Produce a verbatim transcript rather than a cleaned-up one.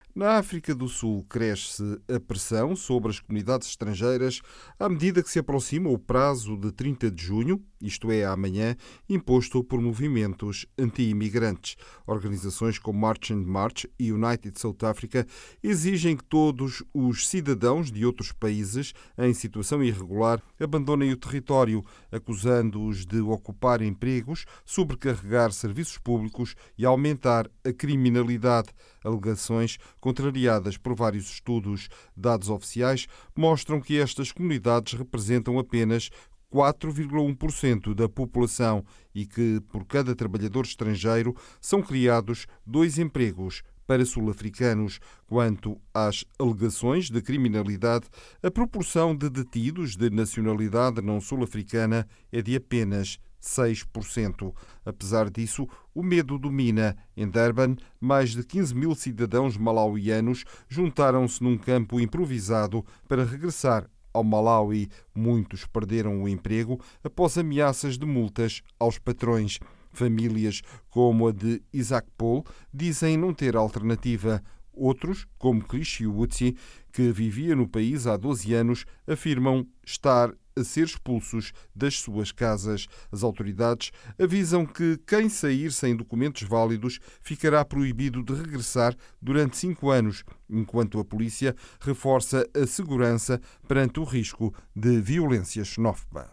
Na África do Sul cresce a pressão sobre as comunidades estrangeiras à medida que se aproxima o prazo de trinta de junho, isto é, amanhã, imposto por movimentos anti-imigrantes. Organizações como March and March e United South Africa exigem que todos os cidadãos de outros países em situação irregular abandonem o território, acusando-os de ocupar empregos, sobrecarregar serviços públicos e aumentar a criminalidade. Alegações contrariadas por vários estudos. Dados oficiais mostram que estas comunidades representam apenas quatro vírgula um por cento da população e que, por cada trabalhador estrangeiro, são criados dois empregos para sul-africanos. Quanto às alegações de criminalidade, a proporção de detidos de nacionalidade não sul-africana é de apenas seis por cento. Apesar disso, o medo domina. Em Durban, mais de quinze mil cidadãos malauianos juntaram-se num campo improvisado para regressar ao Malawi. Muitos perderam o emprego após ameaças de multas aos patrões. Famílias como a de Isaac Paul dizem não ter alternativa. Outros, como Chris Chiwutsi, que vivia no país há doze anos, afirmam estar a ser expulsos das suas casas. As autoridades avisam que quem sair sem documentos válidos ficará proibido de regressar durante cinco anos, enquanto a polícia reforça a segurança perante o risco de violência xenófoba.